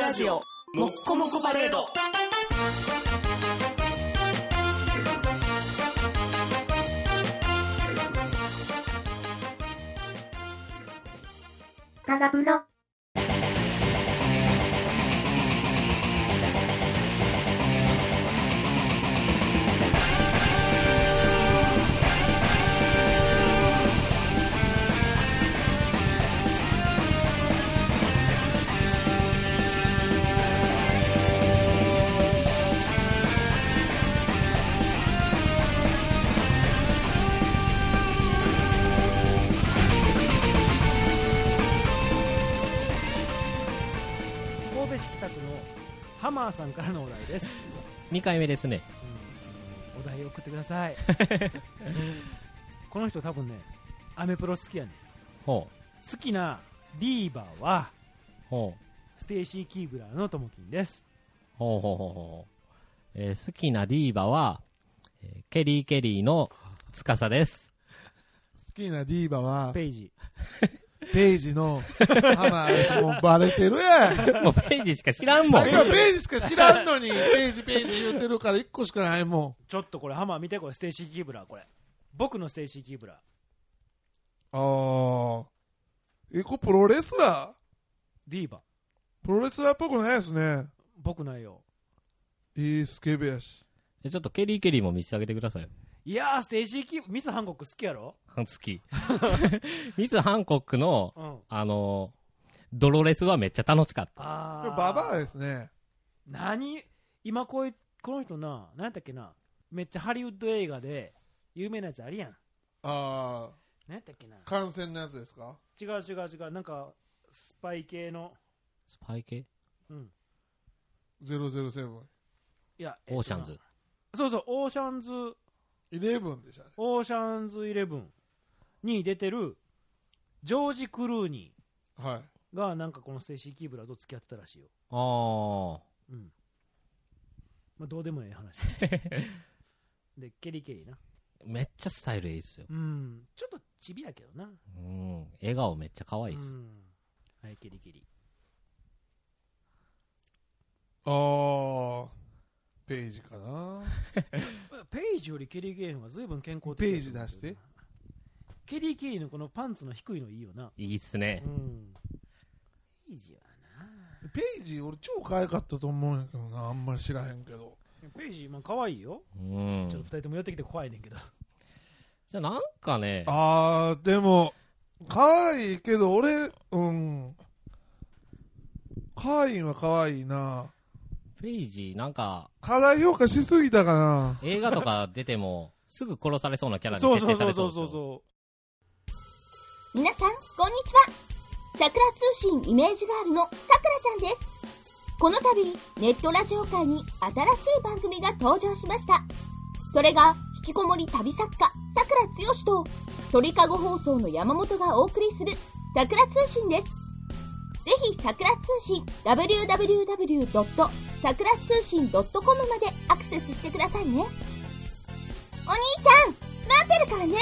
ラジオもっこもこパレード。 タラブロ神戸市北区のハマーさんからのお題です。 2回目ですね。 お題を送ってください。この人多分ね、アメプロ好きやねん。 ほ好きなディーバーはうほステイシー・キーブラーのともきんです。 うほうほうほう、好きなディーバは、ケリーケリーの司です。 好きなディーバはペイジ。 ペイジのハマー。もうバレてるやん。 もうページしか知らんもん。 なんかペイジしか知らんのにペイジ言ってるから1個しかないもん。 ちょっとこれハマー見て、これステイシー・キーブラー。これ僕のステイシー・キーブラー。 これプロレスラーディーバープロレスラーっぽくないですね。 僕ないよ。 いいスケベやし。 ちょっとケリーケリーも見せてあげてください。 いやー、ステイシー・キーミス・ハンコック好きやろ。 好き。ミス・ハンコックの、ドロレスはめっちゃ楽しかった。 ババアですね。 今この人な、何やったっけな、めっちゃハリウッド映画で有名なやつあるやん。何やったっけな。 感染のやつですか。 違う、なんかスパイ系の。 スパイ系 007。 いや、 オーシャンズ。 そう、オーシャンズ 11でしたね。 オーシャンズ11に出てるジョージ・クルーニはい。 ーがなんかこのステイシー・キーブラーと付き合ってたらしいよ。まあ、どうでもいい話。で、ケリーケリーな。 めっちゃスタイルいいっすよ。 ちょっとチビやけどな。 笑顔めっちゃ可愛いっす。 はい、ケリーケリー。ペイジかな。 ペイジよりケリー・ケリーの方が随分健康的。 ペイジ出して。 ケリー・ケリーのこのパンツの低いのいいよな。 いいっすね。 ペイジはな。 ペイジ俺超可愛かったと思うんやけどな。あんまり知らへんけど。 ペイジまあ可愛いよ。ちょっと2人とも寄ってきて怖いねんけど。 じゃあなんかね。 でも可愛いけど俺可愛いは可愛いな。 ペイジなんか過大評価しすぎたかな。 映画とか出てもすぐ殺されそうなキャラに設定されそう。 そう皆さんこんにちは。さくら通信イメージガールのさくらちゃんです。この度ネットラジオ界に新しい番組が登場しました。それが引きこもり旅作家さくらつよしと鳥かご放送の山本がお送りするさくら通信です。ぜひさくら通信 www. さくら通信 .com までアクセスしてくださいね。お兄ちゃん待ってるからね。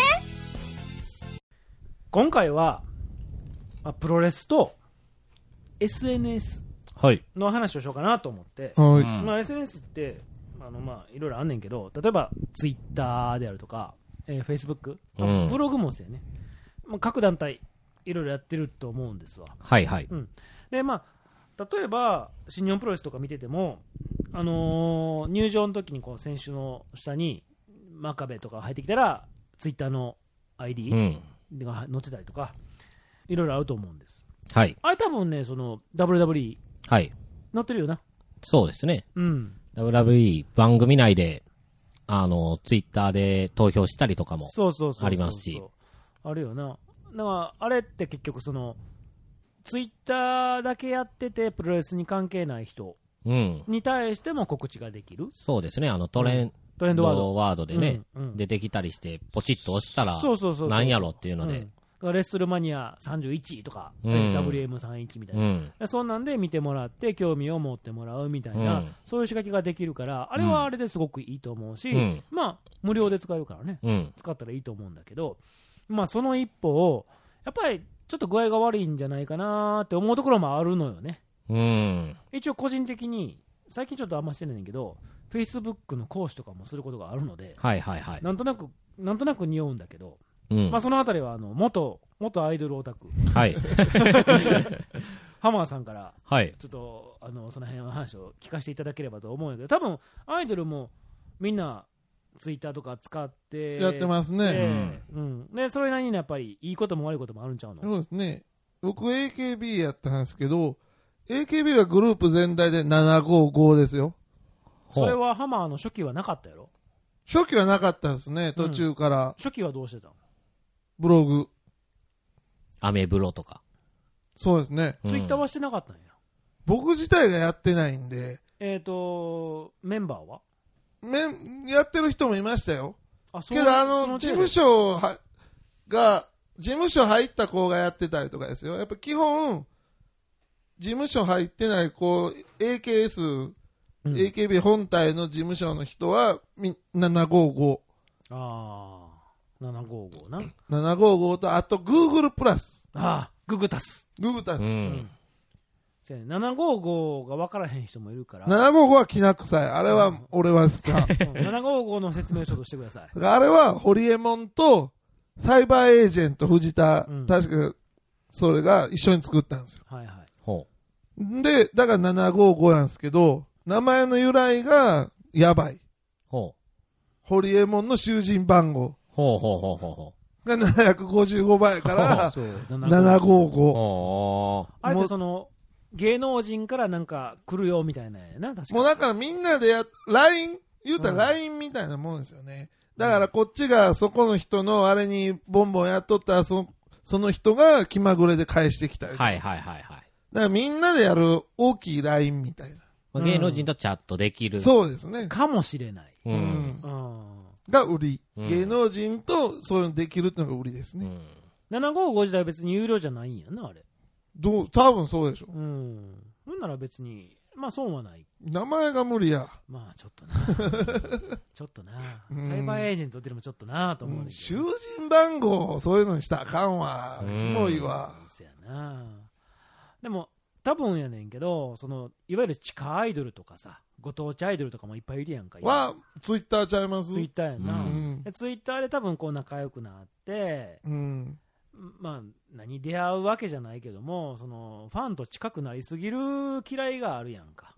今回は、プロレスと SNS の話をしようかなと思って、SNS っていろいろあんねんけど、例えばツイッターであるとか、Facebook、ブログもそうやね、各団体いろいろやってると思うんですわ。で例えば新日本プロレスとか見てても、入場の時にこう選手の下に真壁とか入ってきたらツイッターの ID が載ってたりとか、いろいろあると思うんです。あれ多分ね、その WWE 載ってるよな。 そうですね。WWE 番組内でツイッターで投票したりとかもありますし、 あるよな。だからあれって結局そのツイッターだけやっててプロレスに関係ない人に対しても告知ができる。 そうですね。トレンドワードでね、出てきたりしてポチッと押したらなんやろっていうので、 レッスルマニア31とか、WM31 みたいな、そんなんで見てもらって興味を持ってもらうみたいな、そういう仕掛けができるから、あれはあれですごくいいと思うし、無料で使えるからね、使ったらいいと思うんだけど、その一歩をやっぱりちょっと具合が悪いんじゃないかなって思うところもあるのよね。 一応個人的に、最近ちょっとあんましてないんだけど、Facebook の講師とかもすることがあるので、なんとなく匂うんだけど、まあそのあたりは元アイドルオタク、ハマーさんから、ちょっとその辺の話を聞かせていただければと思うんだけど、多分アイドルもみんなツイッターとか使ってやってますね。 でそれなりにやっぱりいいことも悪いこともあるんちゃうの？ そうですね。僕 AKB やったんですけど、AKB はグループ全体で755ですよ。 それはハマーの初期はなかったやろ？ 初期はなかったですね、途中から。 初期はどうしてたの？ ブログ。 アメブロとか。 そうですね。 ツイッターはしてなかったんや。 僕自体がやってないんで。 メンバーはやってる人もいましたよ。けど事務所入った子がやってたりとかですよ。やっぱ基本、事務所入ってない子、AKB 本体の事務所の人は、755。 755な。 755と、あと Google プラス。 ググタス。755が分からへん人もいるから。 755はきな臭い。あれは俺は好き。 755の説明をちょっとしてください。 あれは、ホリエモンと、サイバーエージェント藤田、確か、それが一緒に作ったんですよ。で、だから755なんですけど、名前の由来が、やばい。ホリエモンの囚人番号。が755倍から755。 あれって芸能人からなんか来るよみたいなやな、確かに。 もうだからみんなでLINE、言うたら LINE みたいなもんですよね。だからこっちがそこの人のあれにボンボンやっとったらその人が気まぐれで返してきたり。だからみんなでやる大きい LINE みたいな。 芸能人とチャットできる。 そうですね。 かもしれない。 が売り。芸能人とそういうのできるっていうのが売りですね。 755自体は別に有料じゃないんやな、あれ。 多分そうでしょ。 ほんなら別に、まあ損はない。 名前が無理や。 まあちょっとな。ちょっとな。サイバーエージェントっていうのもちょっとなと思うんだけど。 囚人番号、そういうのにしたらあかんわ。キモいわ。 そやな。でも、多分やねんけど、いわゆる地下アイドルとかさ、ご当地アイドルとかもいっぱいいるやんか。 ツイッターちゃいます？ ツイッターやな。ツイッターで多分こう仲良くなって、まあ、出会うわけじゃないけども、ファンと近くなりすぎる嫌いがあるやんか。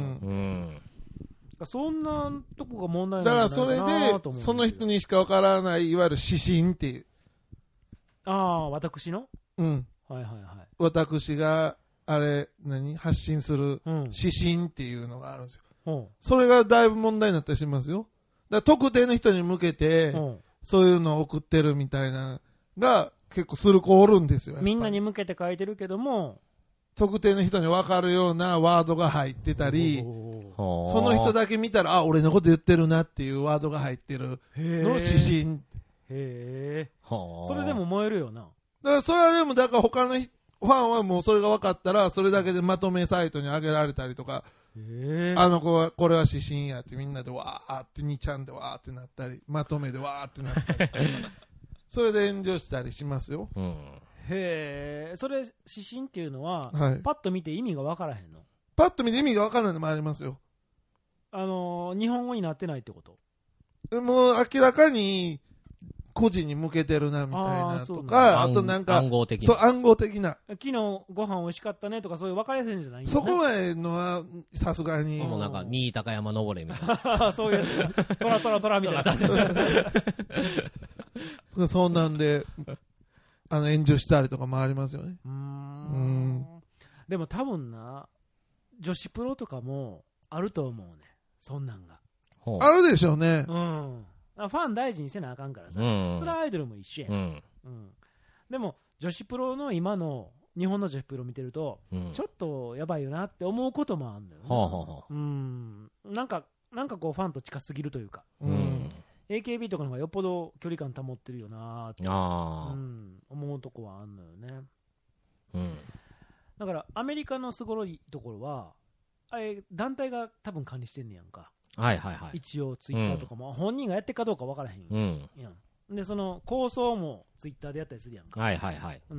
そんなとこが問題なんじゃないかなと思う。 だからそれで、その人にしかわからない、いわゆる指針っていう。 私の？ 私が、発信する指針っていうのがあるんですよ。それがだいぶ問題になったりしますよ。だから特定の人に向けて、そういうのを送ってるみたいな、が結構する子おるんですよ。 みんなに向けて書いてるけども、 特定の人に分かるようなワードが入ってたり、その人だけ見たら、俺のこと言ってるなっていうワードが入ってるの指針。 それでも燃えるよな。 だからそれはでも、だから他のファンはもうそれが分かったら、それだけでまとめサイトに上げられたりとか、あの子はこれは指針やってみんなでわーって2ちゃんでわーってなったり、まとめでわーってなったり。それで炎上したりしますよ。 それ指針っていうのは、パッと見て意味が分からへんの？ パッと見て意味が分からないのもありますよ。 日本語になってないってこと？ もう明らかに個人に向けてるなみたいなとか、あとなんか暗号的な。 暗号的な。 昨日ご飯美味しかったねとか、そういう分かりやすいんじゃないの？ そこまでのはさすがに。 もうなんか新高山登れみたいな。 そういうやつ。トラみたいな。 そうなんで、炎上したりとかもありますよね。 でも多分な、女子プロとかもあると思うね。そんなんが。 あるでしょうね。 ファン大事にせなあかんからさ。それはアイドルも一緒やん。でも、女子プロの今の、日本の女子プロ見てると、ちょっとやばいよなって思うこともあるんだよね。なんかこうファンと近すぎるというか。AKB とかの方がよっぽど距離感保ってるよなって、思うとこはあるのよね。だからアメリカのすごいところはあれ団体が多分管理してんねやんか。一応ツイッターとかも、本人がやってるかどうか分からへんやん。でその構想もツイッターでやったりするやんか。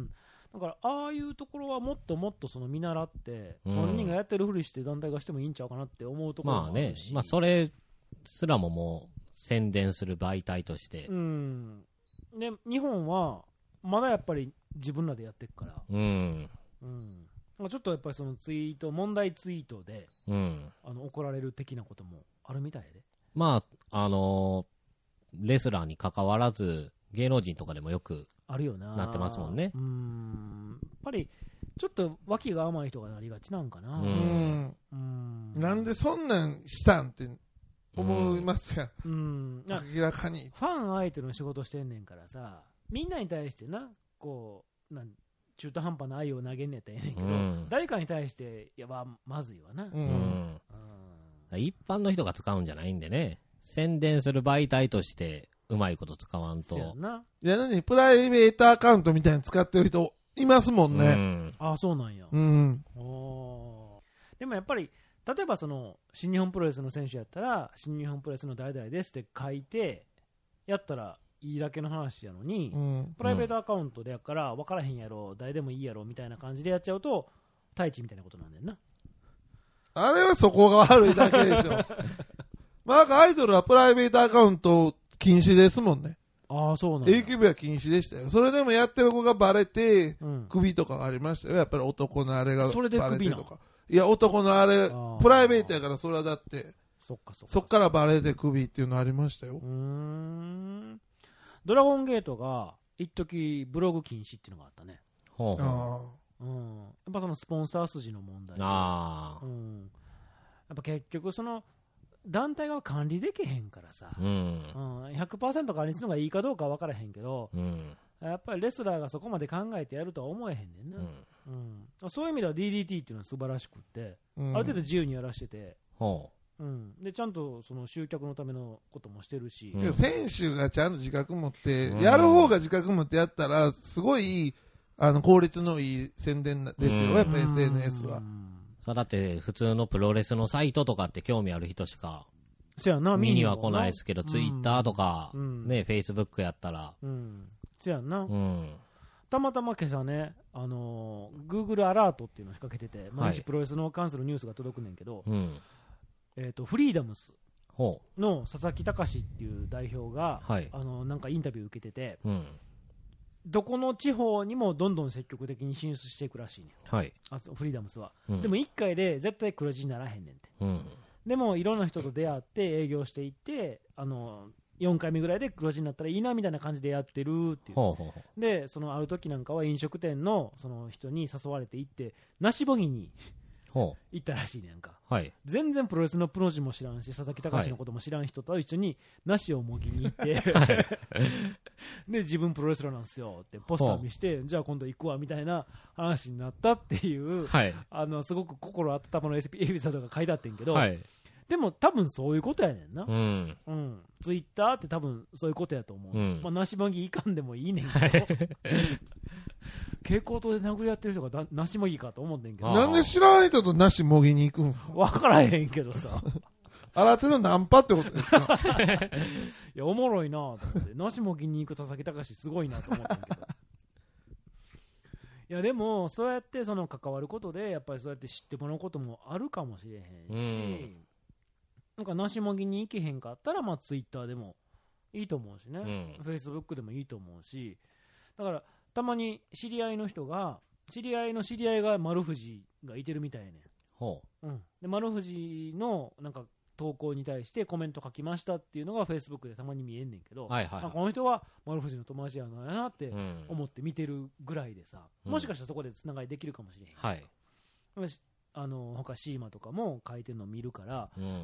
だからああいうところはもっともっとその見習って本人がやってるふりして団体がしてもいいんちゃうかなって思うところもあるし、 まあね、まあそれすらももう宣伝する媒体として、 で日本はまだやっぱり自分らでやってるから、ちょっとやっぱりそのツイート問題ツイートで、怒られる的なこともあるみたいで、 まあレスラーに関わらず芸能人とかでもよくあるよななってますもんね。 やっぱりちょっと脇が甘い人がなりがちなんかな。 なんでそんなんしたんって思いますやん。明らかにファン相手の仕事してんねんからさ、みんなに対してな、こう中途半端な愛を投げんねやったらええねんけど、誰かに対していやまずいわな。 一般の人が使うんじゃないんでね、宣伝する媒体としてうまいこと使わんと。いや、なにプライベートアカウントみたいに使ってる人いますもんね。 ああ、そうなんや。でもやっぱり例えばその新日本プロレスの選手やったら新日本プロレスの誰々ですって書いてやったらいいだけの話やのに、プライベートアカウントでやから分からへんやろ、誰でもいいやろみたいな感じでやっちゃうと太一みたいなことなんだよな。 あれはそこが悪いだけでしょ。まあアイドルはプライベートアカウント禁止ですもんね。 ああ、そうなんだ。 AKB は禁止でしたよ。それでもやってる子がバレて、首とかがありましたよ。やっぱり男のあれがバレてとか。それで首なの？いや、男のあれプライベートやからそれはだってそっからバレて首っていうのありましたよ。 ドラゴンゲートが一時ブログ禁止っていうのがあったね。やっぱそのスポンサー筋の問題で、やっぱ結局その団体が管理できへんからさ、100% 管理するのがいいかどうかは分からへんけど、やっぱりレスラーがそこまで考えてやるとは思えへんねんな。そういう意味では DDT っていうのは素晴らしくって、ある程度自由にやらしてて、でちゃんとその集客のためのこともしてるし、 選手がちゃんと自覚持って、やる方が自覚持ってやったらすごい効率のいい宣伝ですよ、やっぱ SNS は。 さあだって普通のプロレスのサイトとかって興味ある人しか見には来ないですけど、ツイッターとか、ね、フェイスブックやったら。 せやんな。たまたま今朝ね、Google アラートっていうのを仕掛けてて、私プロレスの関するニュースが届くねんけど、フリーダムスの佐々木隆っていう代表が、なんかインタビュー受けてて、どこの地方にもどんどん積極的に進出していくらしいね、フリーダムスは。でも1回で絶対黒字にならへんねんて。でもいろんな人と出会って営業していって、4回目ぐらいで黒字になったらいいなみたいな感じでやってるっていう。でそのある時なんかは飲食店のその人に誘われて行って梨ボギに行ったらしいねんか、全然プロレスのプロジも知らんし佐々木隆のことも知らん人と一緒に梨をもぎに行って、で自分プロレスラーなんですよってポスター見して、じゃあ今度行くわみたいな話になったっていう、すごく心温まるエピソードが書いてあってんけど、でも多分そういうことやねんな。ツイッターって多分そういうことやと思う。梨もぎいかんでもいいねんけど蛍光灯で殴り合ってる人が梨もぎかと思ってんけど、 なんで知らん人と梨もぎに行くんすか？ 分からへんけどさ新手のナンパってことですか？ いやおもろいなと思って、梨もぎに行く佐々木隆すごいなと思ってんけどいやでもそうやってその関わることでやっぱりそうやって知ってもらうこともあるかもしれへんし、なんか梨もぎに行けへんかったらまあツイッターでもいいと思うしね、フェイスブックでもいいと思うし、だからたまに知り合いの人が知り合いの知り合いが丸藤がいてるみたいやねん。で丸藤のなんか投稿に対してコメント書きましたっていうのがフェイスブックでたまに見えんねんけど、この人は丸藤の友達やなって思って見てるぐらいでさ、もしかしたらそこでつながりできるかもしれへん。他シーマとかも書いてるのを見るから、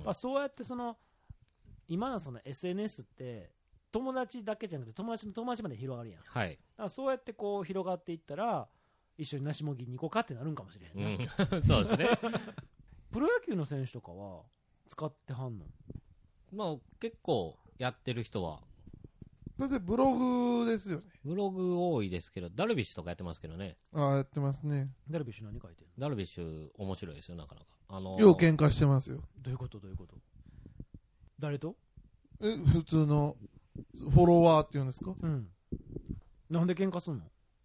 そうやってその今のその SNS って友達だけじゃなくて友達の友達まで広がるやん。だからそうやってこう広がっていったら一緒に梨もぎに行こうかってなるんかもしれへんな。 そうですね。 プロ野球の選手とかは使ってはんの？ まあ結構やってる人は。 だってブログですよね。 ブログ多いですけど、ダルビッシュとかやってますけどね。 やってますね。 ダルビッシュ何書いてるの？ ダルビッシュ面白いですよ、なかなか。 よう喧嘩してますよ。 どういうこと？誰と？ 普通のフォロワーっていうんですか？ なんで喧嘩すんの？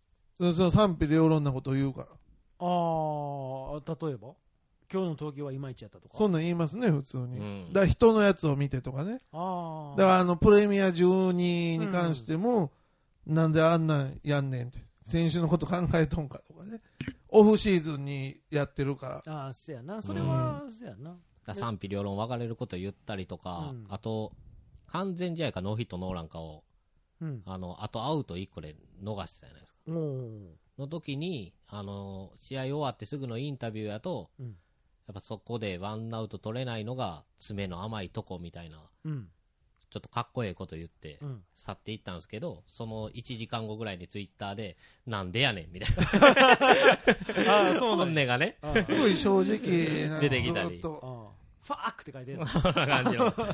賛否両論なことを言うから。 例えば今日の東京はいまいちやったとか。 そんなん言いますね、普通に。だから人のやつを見てとかね。だからプレミア12に関しても、なんであんなんやんねんって。選手のこと考えとんかとかね。オフシーズンにやってるから。 せやな。それは、せやな。 賛否両論分かれること言ったりとか、あと、完全試合かノーヒットノーランかを、あとアウト1個で逃してたじゃないですか。の時に、試合終わってすぐのインタビューやと、やっぱそこでワンアウト取れないのが爪の甘いとこみたいな、ちょっとかっこええこと言って、去っていったんですけど、その1時間後ぐらいにツイッターで、なんでやねんみたいな。本音がね。 すごい正直出てきたり。 ファークって書いてる。 こんな感じの。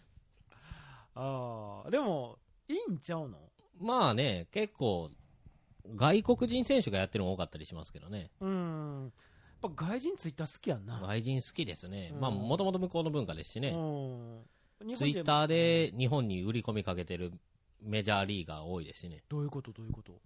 でも、いいんちゃうの？ まあね、結構、外国人選手がやってるの多かったりしますけどね。 やっぱ外人ツイッター好きやんな。 外人好きですね。まあ、もともと向こうの文化ですしね。ツイッターで日本に売り込みかけてるメジャーリーガー多いですしね。 どういうこと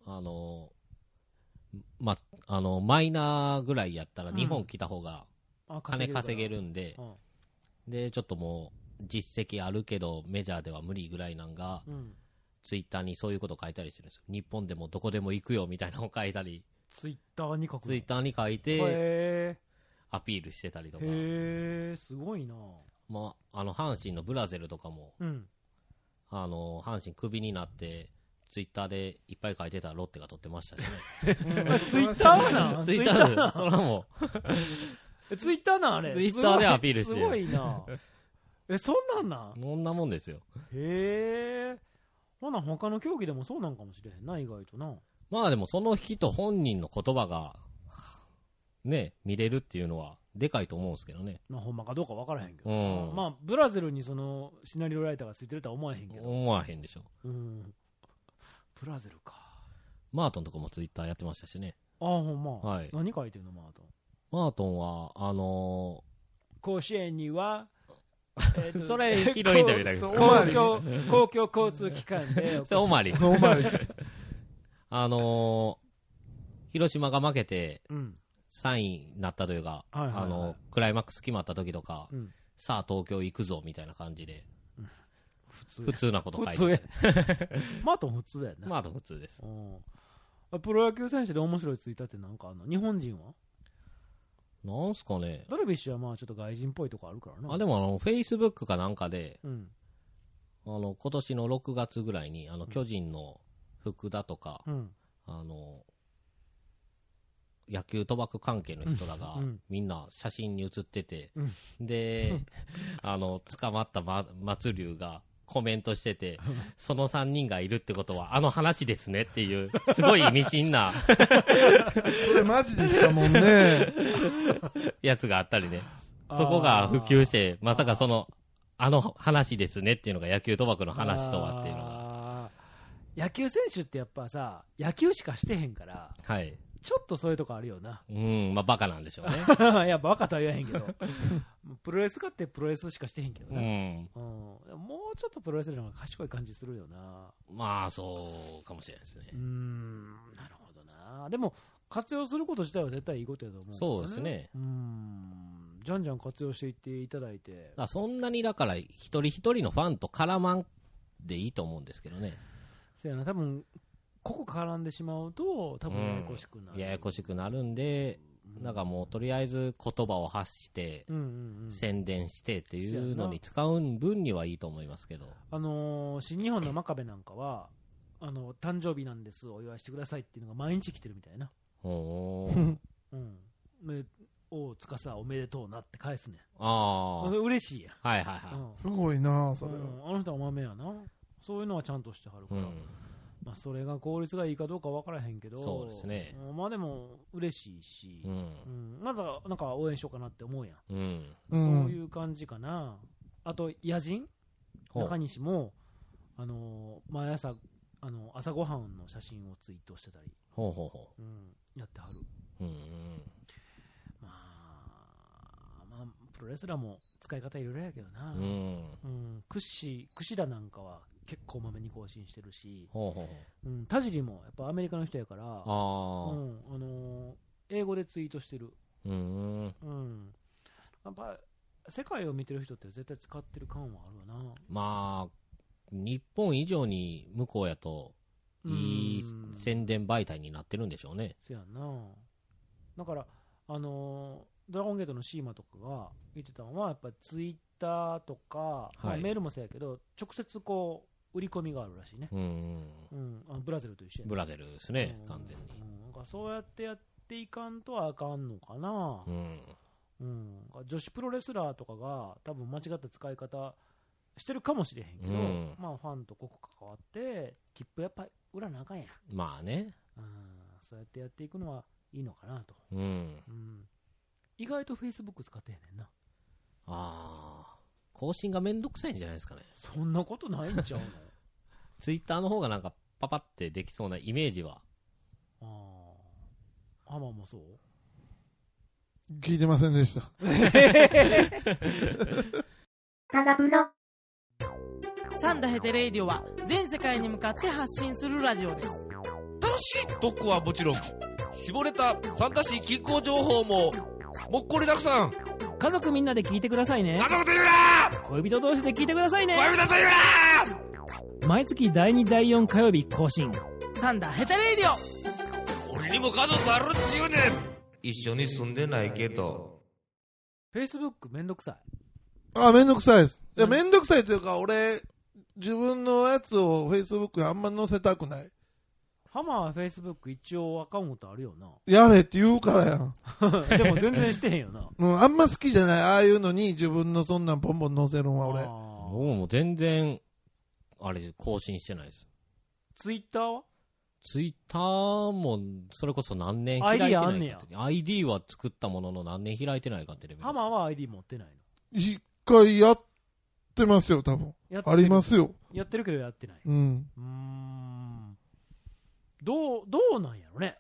マイナーぐらいやったら日本来た方が金稼げるんで、で、ちょっともう実績あるけどメジャーでは無理ぐらいなんが、ツイッターにそういうこと書いたりしてるんですよ。日本でもどこでも行くよみたいなのを書いたり。 ツイッターに書く。 ツイッターに書いて、アピールしてたりとか。 すごいな。 まあ、阪神のブラゼルとかも、阪神クビになって、ツイッターでいっぱい書いてたらロッテが取ってましたしね。 ツイッターなツイッターで、それはもう。ツイッターなあれ。 ツイッターでアピールして。 すごいな。そんなんなん？ そんなもんですよ。 ほな他の競技でもそうなんかもしれへんな、意外とな。 まあでもその人本人の言葉が、ね、見れるっていうのは、でかいと思うんですけどね。 ほんまかどうか分からへんけど。まあ、ブラゼルにその、シナリオライターがついてるとは思わへんけど。 思わへんでしょ。 ブラゼルか。 マートンとかもツイッターやってましたしね。 ほんま。 はい。 何書いてんの、マートン。 マートンは、 甲子園には、 それ、ヒロインタビューだけど。 公共交通機関で。 それ、おまり。広島が負けて、3位になったというか、クライマックス決まった時とか、さあ東京行くぞみたいな感じで、普通なこと書いてマートン普通やね。 マートン普通です。 プロ野球選手で面白いツイッターってなんかあんの？日本人はなんすかね。 ダルビッシュはまあちょっと外人っぽいとこあるからな。 でもフェイスブックかなんかで、今年の6月ぐらいに、巨人の福田とか、野球賭博関係の人らが、みんな写真に写ってて、で、捕まった松龍がコメントしてて、その3人がいるってことは、話ですねっていう、すごい意味深な。 それマジでしたもんね。 やつがあったりね。そこが普及して、まさか話ですねっていうのが野球賭博の話とはっていうのが。 野球選手ってやっぱさ、野球しかしてへんから、 はい。 ちょっとそういうとこあるよな。 まあバカなんでしょうね。 いや、バカとは言わへんけど。プロレスかってプロレスしかしてへんけどな。もうちょっとプロレスの方が賢い感じするよな。 まあ、そうかもしれないですね。 なるほどな。でも、活用すること自体は絶対いいことやと思う、ね。 そうですね。 じゃんじゃん活用していっていただいて。 そんなにだから、一人一人のファンと絡まんでいいと思うんですけどね。 そうやな、多分、ここ絡んでしまうと、多分ややこしくなる。 ややこしくなるんで、なんかもうとりあえず言葉を発して、宣伝してっていうのに使う分にはいいと思いますけど。 新日本の真壁なんかは、誕生日なんですお祝いしてくださいっていうのが毎日来てるみたいな。おつかさおめでとうなって返すねん。嬉しいや。 はいはいはい。 すごいなそれは。 あの人は豆やな。そういうのはちゃんとしてはるから。まあそれが効率がいいかどうか分からへんけど、 そうですね。 まあでも嬉しいし、なんか応援しようかなって思うやん。そういう感じかな。あと野人中西も毎朝朝ごはんの写真をツイートしてたり、やってはる。まあプロレスラーも使い方いろいろやけどな。櫛田なんかは結構まめに更新してるし、田尻もやっぱアメリカの人やから、英語でツイートしてる。やっぱ世界を見てる人って絶対使ってる感はあるわな。 まあ日本以上に向こうやといい宣伝媒体になってるんでしょうね。 そうやんな。だからドラゴンゲートのシーマとかが言ってたのはやっぱりツイッターとか、メールもそうやけど直接こう売り込みがあるらしいね。ブラゼルと一緒やね。 ブラゼルですね、完全に。 なんかそうやってやっていかんとあかんのかな。女子プロレスラーとかが多分間違った使い方してるかもしれへんけど、まあファンとここ関わって切符やっぱ売らなあかんや。 まあね。 そうやってやっていくのはいいのかなと。意外とフェイスブック使ってへんねんな。 更新がめんどくさいんじゃないですかね。 そんなことないんちゃうの？ ツイッターの方がなんかパパってできそうなイメージは。 ハマもそう？ 聞いてませんでした。 タガプロ。 サンダヘテレイディオは全世界に向かって発信するラジオです。 楽しい特攻はもちろん、絞れた参加し気候情報ももっこりたくさん。 家族みんなで聞いてくださいね。 家族と言うな。 恋人同士で聞いてくださいね。 恋人と言うな。毎月第2第4火曜日更新。 サンダヘテレイディオ。 俺にも家族あるっちゅうねん。一緒に住んでないけど。 フェイスブックめんどくさい。 めんどくさいです。いや、めんどくさいというか、俺、自分のやつをフェイスブックにあんま載せたくない。 ハマはフェイスブック一応アカウントあるよな。 やれって言うからやん。 でも全然してへんよな。 あんま好きじゃない。ああいうのに自分のそんなんポンポン載せるんは俺。 僕も全然、あれ、更新してないです。 ツイッターは？ ツイッターも、それこそ何年開いてないかって。ID は作ったものの何年開いてないかってレベルです。 ハマは ID 持ってないの？ 一回やってますよ、多分。ありますよ。 やってるけどやってない。どうなんやろね。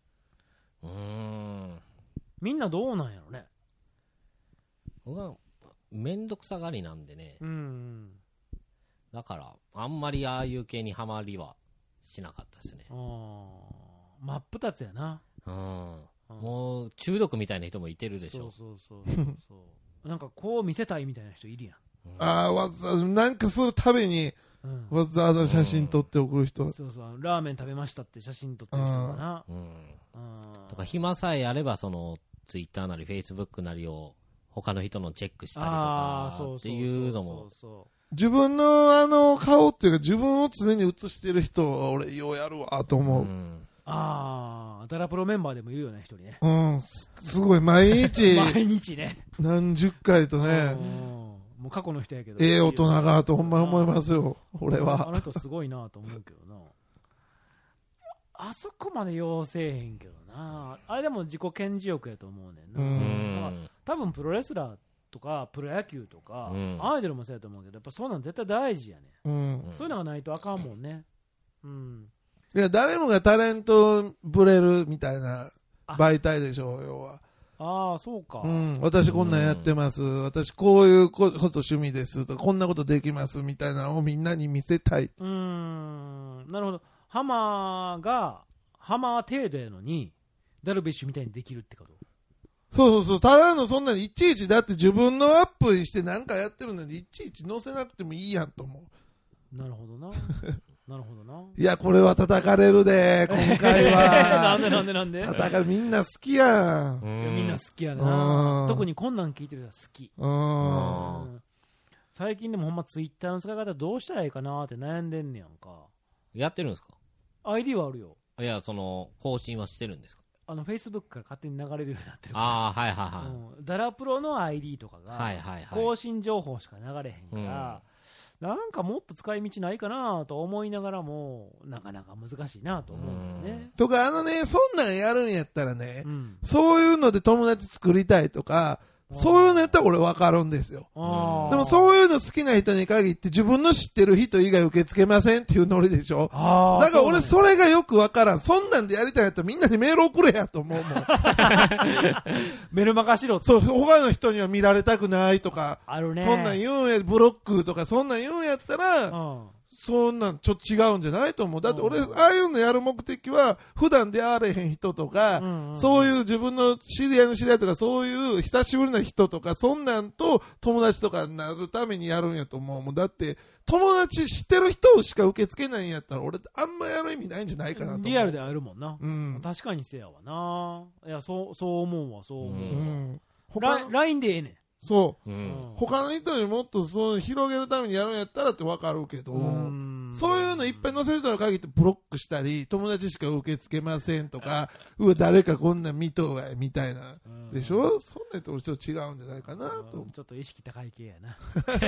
みんなどうなんやろね。 僕はめんどくさがりなんでね。だからあんまりああいう系にハマりはしなかったですね。 真っ二つやな。 もう中毒みたいな人もいてるでしょ。 そうなんかこう見せたいみたいな人いるやん。 わざわざなんかするたびにわざわざ写真撮って送る人。 ラーメン食べましたって写真撮ってる人かな。 とか暇さえあればそのツイッターなりフェイスブックなりを他の人のチェックしたりとかっていうのも。 自分の顔っていうか自分を常に映してる人は俺ようやるわと思う。 ダラプロメンバーでもいるよね、一人ね。 すごい毎日毎日ね何十回とね。 もう過去の人やけど。 大人がとほんま思いますよ、俺は。 あの人すごいなと思うけどな。あそこまで要せえへんけどな。あれでも自己顕示欲やと思うねんな。多分プロレスラーとかプロ野球とか、アイドルもそうやと思うけど、やっぱそうなん絶対大事やね。そういうのがないとあかんもんね。 いや、誰もがタレントぶれるみたいな媒体でしょう、要は。 そうか。 私こんなんやってます。私こういうこと趣味ですとか、こんなことできますみたいなのをみんなに見せたい。 なるほど。ハマー程度やのに、ダルビッシュみたいにできるってこと？ そう。ただのそんなにいちいちだって自分のアップしてなんかやってるのにいちいち載せなくてもいいやんと思う。なるほどな。 いや、これは叩かれるで、今回は。 なんで叩かれる、みんな好きやん。 みんな好きやな。特にこんなん聞いてる人は好き。最近でもほんまツイッターの使い方どうしたらいいかなって悩んでんねやんか。 やってるんですか？ ID はあるよ。 いや、更新はしてるんですか？ フェイスブックから勝手に流れるようになってるから。 ダラプロの ID とかが、更新情報しか流れへんから、なんかもっと使い道ないかなと思いながらも、なかなか難しいなと思うんだよね。 とか、そんなんやるんやったらね、そういうので友達作りたいとか、そういうのやったら俺分かるんですよ。でもそういうの好きな人に限って自分の知ってる人以外受け付けませんっていうノリでしょ。だから俺それがよく分からん。そんなんでやりたいんやったらみんなにメール送れやと思うもん。 メール任しろって。 そう、他の人には見られたくないとか、 あるね。 そんなん言うんや、ブロックとかそんなん言うんやったら、 そんなんちょっと違うんじゃないと思う。だって俺、ああいうのやる目的は、普段出会われへん人とか、そういう自分の知り合いの知り合いとか、そういう久しぶりな人とか、そんなんと友達とかになるためにやるんやと思う。もうだって、友達知ってる人しか受け付けないんやったら、俺、あんまやる意味ないんじゃないかなと思う。 リアルで会えるもんな。確かにせやわな。いや、そう思うわ、そう思う。LINE でええねん。 そう、他の人にもっとそう広げるためにやるんやったらって分かるけど、そういうのいっぱい載せる人に限ってブロックしたり、友達しか受け付けませんとか、うわ、誰かこんなん見とがみたいな、でしょ。そんなとちょっと違うんじゃないかなと。 ちょっと意識高い系やな。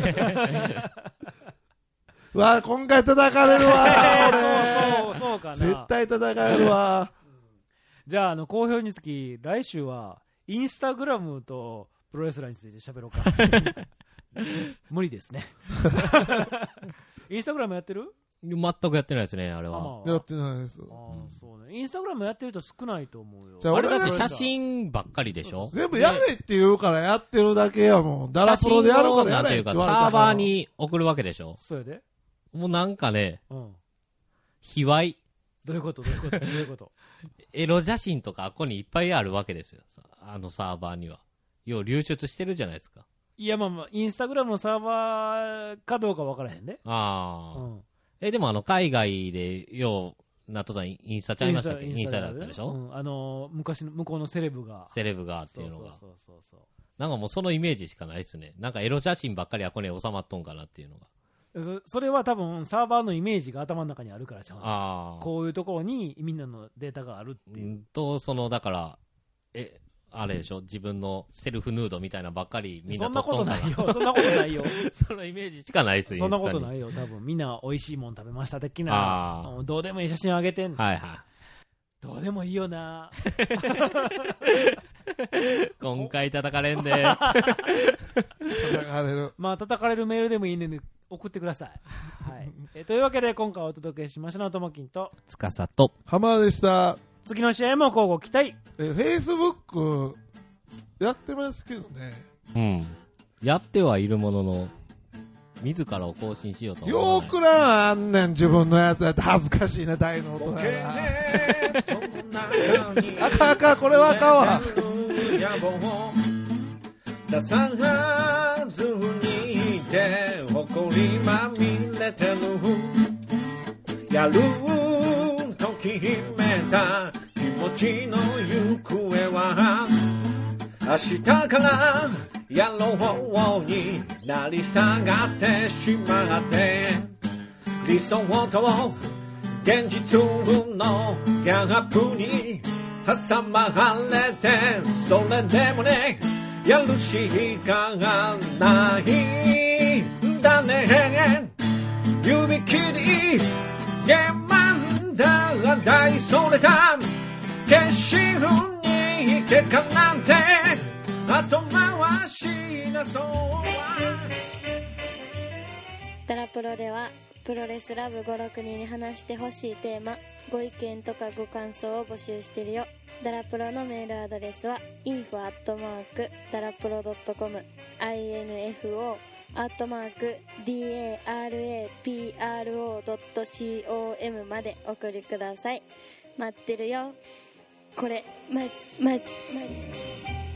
わあ、今回叩かれるわそうかな。 絶対叩かれるわ。 じゃあ、好評につき、来週は、インスタグラムと、プロレスラーについて喋ろうか。無理ですね。インスタグラムやってる？ 全くやってないですね、あれは。 やってないです。 そうね。インスタグラムやってる人少ないと思うよ。 あれだって写真ばっかりでしょ？ 全部やれって言うからやってるだけやもん。ダラプロでやるからやれって言われたから。 サーバーに送るわけでしょ？ それで？ もうなんかね、卑猥。 どういうことエロ写真とかここにいっぱいあるわけですよ。あのサーバーには。よう流出してるじゃないですか。 いや、まあ、インスタグラムのサーバーかどうか分からへんね。 でも海外でようなっとったインスタちゃいましたっけ？インスタだったでしょ？ 昔の向こうのセレブがっていうのが。 そうなんかもうそのイメージしかないですね。なんかエロ写真ばっかりはここに収まっとんかなっていうのが。 それは多分サーバーのイメージが頭の中にあるからちゃう。こういうところにみんなのデータがあるっていう。 だから、あれでしょ、自分のセルフヌードみたいなばっかりみんな撮っとんかな。 そんなことないよ。 そのイメージしかないっすよ。 そんなことないよ。多分みんな美味しいもん食べました的な、どうでもいい写真あげてんの。どうでもいいよな。 今回叩かれんで。 叩かれる。 まあ叩かれるメールでもいいんで送ってください。はい。というわけで今回お届けしましたのはともきんとつかさと浜田でした。 次の試合も交互期待。 Facebook やってますけどね。 やってはいるものの、自らを更新しようと思う。 よーくらあんねん、自分のやつやって恥ずかしいな、大の大人が。あかんあかん、これはあかんわ。出さずにいて、誇りまみれてる。やると決めた気持ちの行方は明日からやろうになり下がってしまって理想と現実のギャップに挟まれてそれでもねやるしかないんだね指切りだが大それた決心に結果なんて後回しなそうダラプロではプロレスラブ56人に話してほしいテーマご意見とかご感想を募集してるよ。ダラプロのメールアドレスは info@darapro.com info@darapro.com まで送りください。待ってるよ。これマジ